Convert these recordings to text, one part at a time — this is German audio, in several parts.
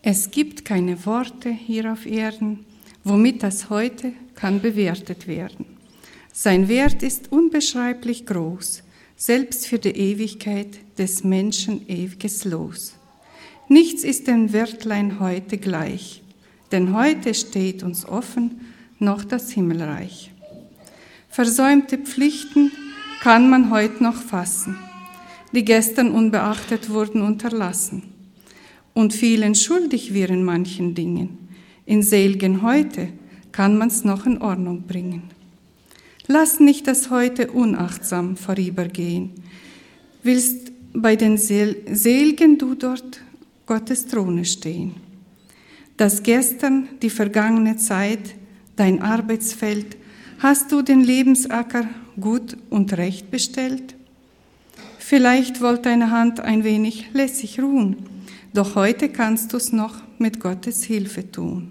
Es gibt keine Worte hier auf Erden, womit das Heute kann bewertet werden. Sein Wert ist unbeschreiblich groß, selbst für die Ewigkeit des Menschen ewiges Los. Nichts ist dem Wertlein heute gleich, denn heute steht uns offen noch das Himmelreich. Versäumte Pflichten kann man heute noch fassen, die gestern unbeachtet wurden unterlassen. Und vielen schuldig wir in manchen Dingen. In selgen Heute kann man's noch in Ordnung bringen. Lass nicht das Heute unachtsam vorübergehen. Willst bei den Selgen du dort Gottes Throne stehen. Das Gestern, die vergangene Zeit, dein Arbeitsfeld, hast du den Lebensacker gut und recht bestellt? Vielleicht wollt deine Hand ein wenig lässig ruhen, doch heute kannst du's noch mit Gottes Hilfe tun.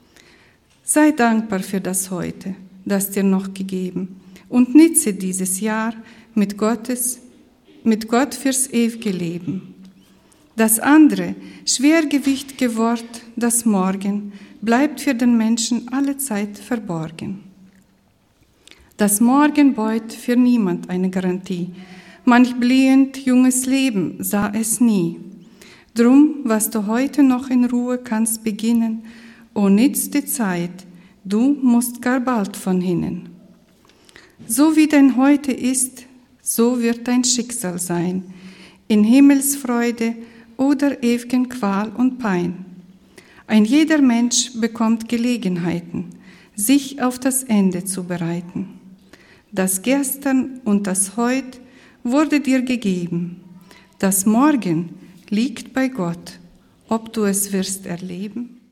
Sei dankbar für das Heute, das dir noch gegeben, und nütze dieses Jahr mit Gott fürs ewige Leben. Das andere, schwergewichtige Wort, das Morgen, bleibt für den Menschen alle Zeit verborgen. Das Morgen beut für niemand eine Garantie. Manch blühend junges Leben sah es nie. Drum, was du heute noch in Ruhe kannst beginnen, o nütz die Zeit, du musst gar bald von hinnen. So wie dein Heute ist, so wird dein Schicksal sein, in Himmelsfreude oder ewigen Qual und Pein. Ein jeder Mensch bekommt Gelegenheiten, sich auf das Ende zu bereiten. Das Gestern und das Heut wurde dir gegeben, das Morgen liegt bei Gott, ob du es wirst erleben